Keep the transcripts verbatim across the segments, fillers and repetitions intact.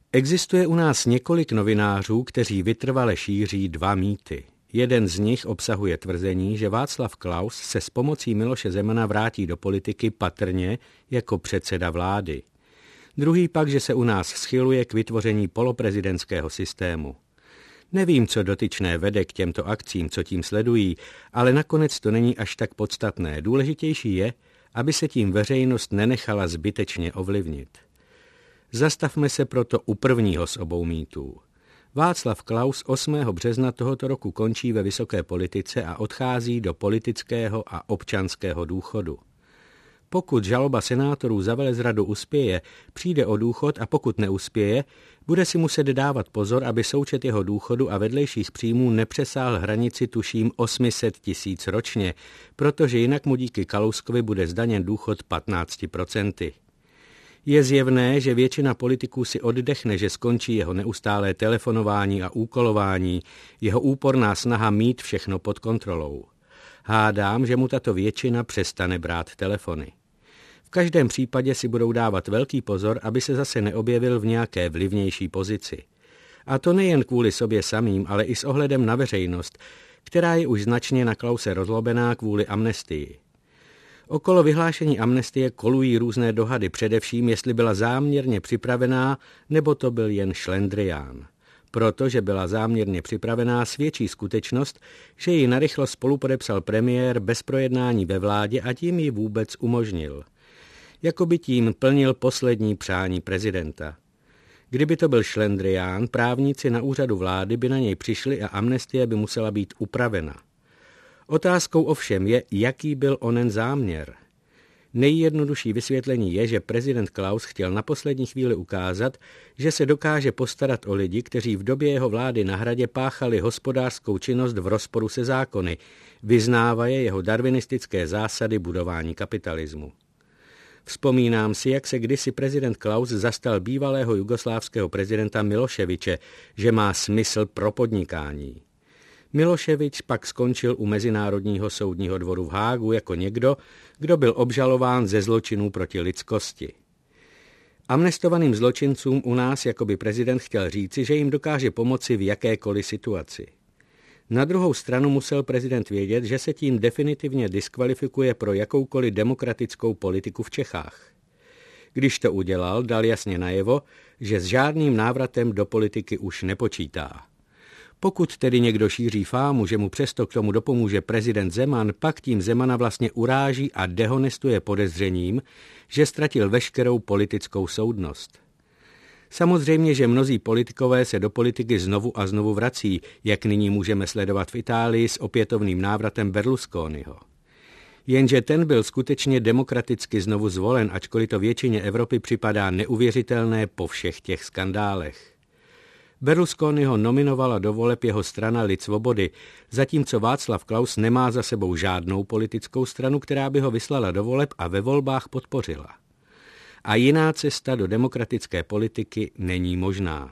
Existuje u nás několik novinářů, kteří vytrvale šíří dva mýty. Jeden z nich obsahuje tvrzení, že Václav Klaus se s pomocí Miloše Zemana vrátí do politiky patrně jako předseda vlády. Druhý pak, že se u nás schyluje k vytvoření poloprezidentského systému. Nevím, co dotyčné vede k těmto akcím, co tím sledují, ale nakonec to není až tak podstatné. Důležitější je, aby se tím veřejnost nenechala zbytečně ovlivnit. Zastavme se proto u prvního z obou mýtů. Václav Klaus osmého března tohoto roku končí ve vysoké politice a odchází do politického a občanského důchodu. Pokud žaloba senátorů za velezradu uspěje, přijde o důchod a pokud neuspěje, bude si muset dávat pozor, aby součet jeho důchodu a vedlejších příjmů nepřesáhl hranici tuším osm set tisíc ročně, protože jinak mu díky Kalouskovi bude zdaněn důchod patnáct procent. Je zjevné, že většina politiků si oddechne, že skončí jeho neustálé telefonování a úkolování, jeho úporná snaha mít všechno pod kontrolou. Hádám, že mu tato většina přestane brát telefony. V každém případě si budou dávat velký pozor, aby se zase neobjevil v nějaké vlivnější pozici. A to nejen kvůli sobě samým, ale i s ohledem na veřejnost, která je už značně na Klause rozlobená kvůli amnestii. Okolo vyhlášení amnestie kolují různé dohady, především jestli byla záměrně připravená, nebo to byl jen šlendrián. Protože byla záměrně připravená, svědčí skutečnost, že ji narychlo spolupodepsal premiér bez projednání ve vládě a tím ji vůbec umožnil. Jakoby tím plnil poslední přání prezidenta. Kdyby to byl šlendrián, právníci na úřadu vlády by na něj přišli a amnestie by musela být upravena. Otázkou ovšem je, jaký byl onen záměr. Nejjednodušší vysvětlení je, že prezident Klaus chtěl na poslední chvíli ukázat, že se dokáže postarat o lidi, kteří v době jeho vlády na Hradě páchali hospodářskou činnost v rozporu se zákony, vyznávaje jeho darwinistické zásady budování kapitalismu. Vzpomínám si, jak se kdysi prezident Klaus zastal bývalého jugoslávského prezidenta Miloševiče, že má smysl pro podnikání. Miloševič pak skončil u Mezinárodního soudního dvoru v Hágu jako někdo, kdo byl obžalován ze zločinů proti lidskosti. Amnestovaným zločincům u nás jakoby prezident chtěl říci, že jim dokáže pomoci v jakékoliv situaci. Na druhou stranu musel prezident vědět, že se tím definitivně diskvalifikuje pro jakoukoliv demokratickou politiku v Čechách. Když to udělal, dal jasně najevo, že s žádným návratem do politiky už nepočítá. Pokud tedy někdo šíří fámu, že mu přesto k tomu dopomůže prezident Zeman, pak tím Zemana vlastně uráží a dehonestuje podezřením, že ztratil veškerou politickou soudnost. Samozřejmě, že mnozí politikové se do politiky znovu a znovu vrací, jak nyní můžeme sledovat v Itálii s opětovným návratem Berlusconiho. Jenže ten byl skutečně demokraticky znovu zvolen, ačkoliv to většině Evropy připadá neuvěřitelné po všech těch skandálech. Berlusconiho nominovala do voleb jeho strana Lid svobody, zatímco Václav Klaus nemá za sebou žádnou politickou stranu, která by ho vyslala do voleb a ve volbách podpořila. A jiná cesta do demokratické politiky není možná.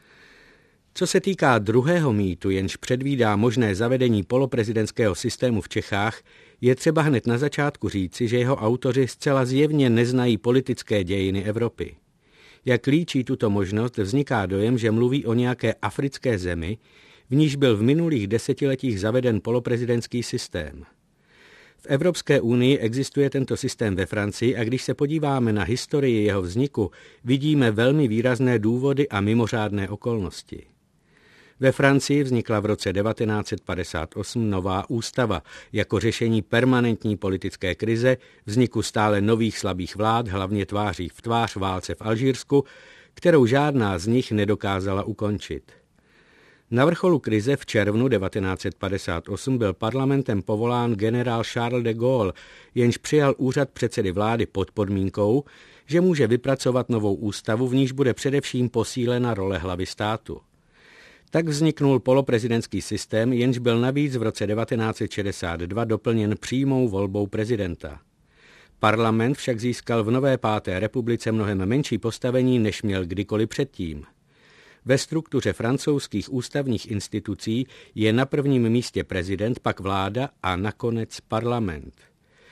Co se týká druhého mýtu, jenž předvídá možné zavedení poloprezidentského systému v Čechách, je třeba hned na začátku říci, že jeho autoři zcela zjevně neznají politické dějiny Evropy. Jak líčí tuto možnost, vzniká dojem, že mluví o nějaké africké zemi, v níž byl v minulých desetiletích zaveden poloprezidentský systém. V Evropské unii existuje tento systém ve Francii a když se podíváme na historii jeho vzniku, vidíme velmi výrazné důvody a mimořádné okolnosti. Ve Francii vznikla v roce devatenáct set padesát osm nová ústava jako řešení permanentní politické krize, vzniku stále nových slabých vlád, hlavně tváří v tvář válce v Alžírsku, kterou žádná z nich nedokázala ukončit. Na vrcholu krize v červnu devatenáct set padesát osm byl parlamentem povolán generál Charles de Gaulle, jenž přijal úřad předsedy vlády pod podmínkou, že může vypracovat novou ústavu, v níž bude především posílena role hlavy státu. Tak vzniknul poloprezidentský systém, jenž byl navíc v roce devatenáct set šedesát dva doplněn přímou volbou prezidenta. Parlament však získal v nové páté republice mnohem menší postavení, než měl kdykoliv předtím. Ve struktuře francouzských ústavních institucí je na prvním místě prezident, pak vláda a nakonec parlament. V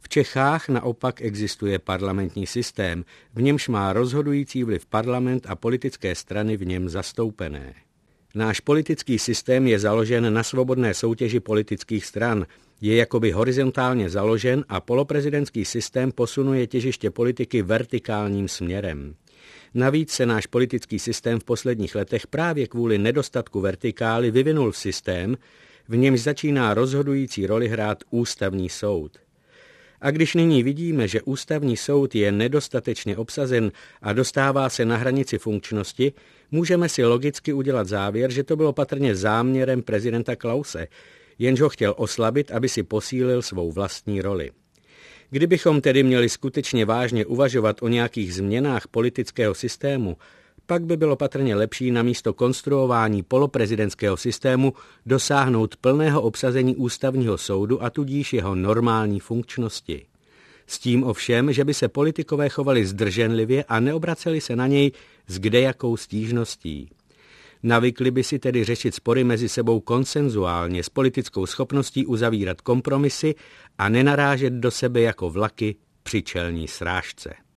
V Čechách naopak existuje parlamentní systém, v němž má rozhodující vliv parlament a politické strany v něm zastoupené. Náš politický systém je založen na svobodné soutěži politických stran, je jakoby horizontálně založen a poloprezidentský systém posunuje těžiště politiky vertikálním směrem. Navíc se náš politický systém v posledních letech právě kvůli nedostatku vertikály vyvinul v systém, v němž začíná rozhodující roli hrát ústavní soud. A když nyní vidíme, že ústavní soud je nedostatečně obsazen a dostává se na hranici funkčnosti, můžeme si logicky udělat závěr, že to bylo patrně záměrem prezidenta Klause, jenž ho chtěl oslabit, aby si posílil svou vlastní roli. Kdybychom tedy měli skutečně vážně uvažovat o nějakých změnách politického systému, pak by bylo patrně lepší namísto konstruování poloprezidentského systému dosáhnout plného obsazení ústavního soudu a tudíž jeho normální funkčnosti. S tím ovšem, že by se politikové chovali zdrženlivě a neobraceli se na něj s kdejakou stížností. Navykli by si tedy řešit spory mezi sebou konsenzuálně s politickou schopností uzavírat kompromisy a nenarážet do sebe jako vlaky při čelní srážce.